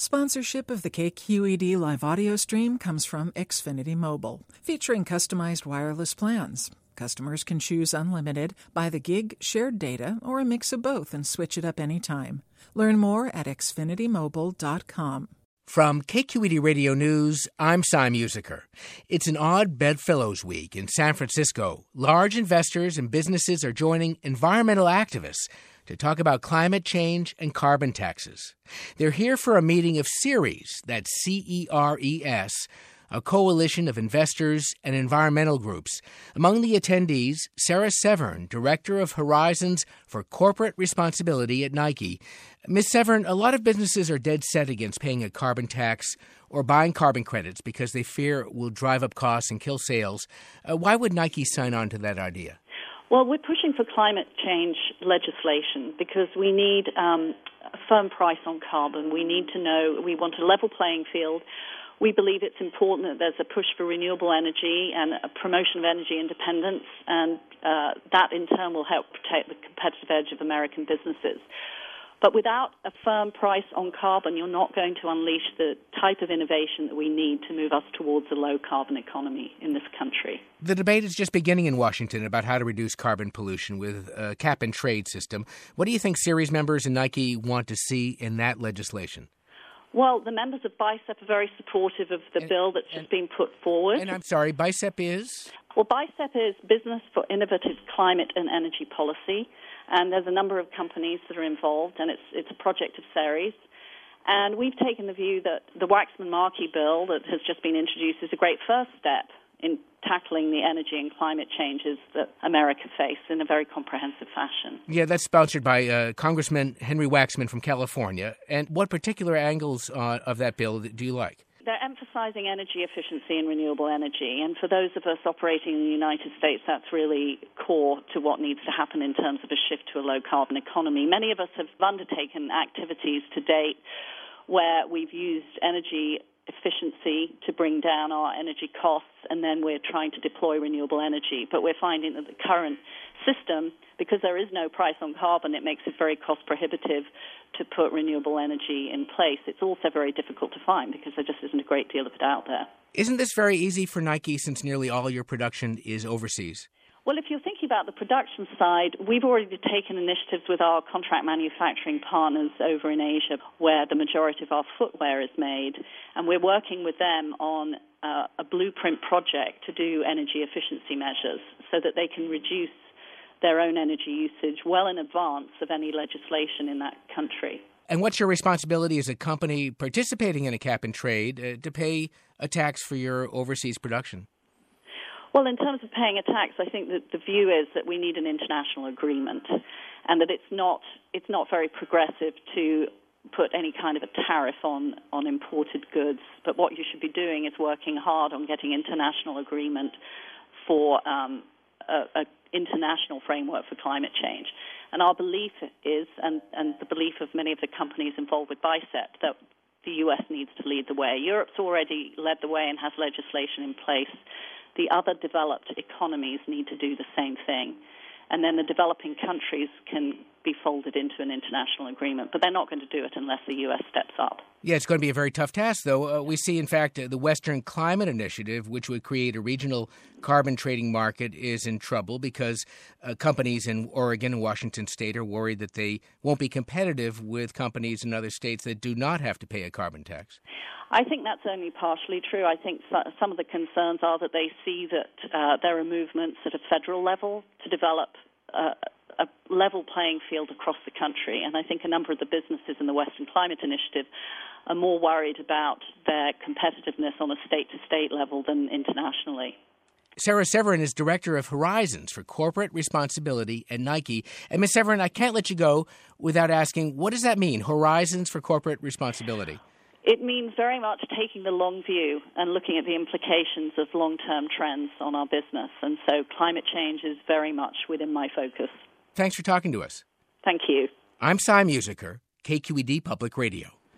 Sponsorship of the KQED live audio stream comes from Xfinity Mobile, featuring customized wireless plans. Customers can choose unlimited, by the gig, shared data, or a mix of both and switch it up anytime. Learn more at xfinitymobile.com. From KQED Radio News, I'm Cy Musiker. It's an odd bedfellows week in San Francisco. Large investors and businesses are joining environmental activists to talk about climate change and carbon taxes. They're here for a meeting of CERES, that's CERES, a coalition of investors and environmental groups. Among the attendees, Sarah Severn, Director of Horizons for Corporate Responsibility at Nike. Ms. Severn, a lot of businesses are dead set against paying a carbon tax or buying carbon credits because they fear it will drive up costs and kill sales. Why would Nike sign on to that idea? Well, we're pushing for climate change legislation because we need a firm price on carbon. We need to know, we want a level playing field. We believe it's important that there's a push for renewable energy and a promotion of energy independence, and that in turn will help protect the competitive edge of American businesses. But without a firm price on carbon, you're not going to unleash the type of innovation that we need to move us towards a low-carbon economy in this country. The debate is just beginning in Washington about how to reduce carbon pollution with a cap-and-trade system. What do you think CERES members and Nike want to see in that legislation? Well, the members of BICEP are very supportive of the bill that's just been put forward. And I'm sorry, BICEP is? Well, BICEP is Business for Innovative Climate and Energy Policy, and there's a number of companies that are involved, and it's a project of CERES. And we've taken the view that the Waxman-Markey bill that has just been introduced is a great first step in tackling the energy and climate changes that America face in a very comprehensive fashion. Yeah, that's sponsored by Congressman Henry Waxman from California. And what particular angles of that bill do you like? They're emphasizing energy efficiency and renewable energy. And for those of us operating in the United States, that's really core to what needs to happen in terms of a shift to a low-carbon economy. Many of us have undertaken activities to date where we've used energy efficiency to bring down our energy costs, and then we're trying to deploy renewable energy. But we're finding that the current system, because there is no price on carbon, it makes it very cost prohibitive to put renewable energy in place. It's also very difficult to find because there just isn't a great deal of it out there. Isn't this very easy for Nike since nearly all your production is overseas? Well, if you're thinking about the production side, we've already taken initiatives with our contract manufacturing partners over in Asia, where the majority of our footwear is made, and we're working with them on a blueprint project to do energy efficiency measures so that they can reduce their own energy usage well in advance of any legislation in that country. And what's your responsibility as a company participating in a cap-and-trade to pay a tax for your overseas production? Well, in terms of paying a tax, I think that the view is that we need an international agreement, and that it's not very progressive to put any kind of a tariff on imported goods. But what you should be doing is working hard on getting international agreement for an international framework for climate change. And our belief is, and the belief of many of the companies involved with BICEP, that the U.S. needs to lead the way. Europe's already led the way and has legislation in place. The other developed economies need to do the same thing. And then the developing countries can be folded into an international agreement. But they're not going to do it unless the U.S. steps up. Yeah, it's going to be a very tough task, though. We see, in fact, the Western Climate Initiative, which would create a regional carbon trading market, is in trouble because companies in Oregon and Washington State are worried that they won't be competitive with companies in other states that do not have to pay a carbon tax. I think that's only partially true. I think some of the concerns are that they see that there are movements at a federal level to develop a level playing field across the country. And I think a number of the businesses in the Western Climate Initiative are more worried about their competitiveness on a state-to-state level than internationally. Sarah Severn is Director of Horizons for Corporate Responsibility at Nike. And Ms. Severn, I can't let you go without asking, what does that mean, Horizons for Corporate Responsibility? It means very much taking the long view and looking at the implications of long-term trends on our business. And so climate change is very much within my focus. Thanks for talking to us. Thank you. I'm Cy Musiker, KQED Public Radio.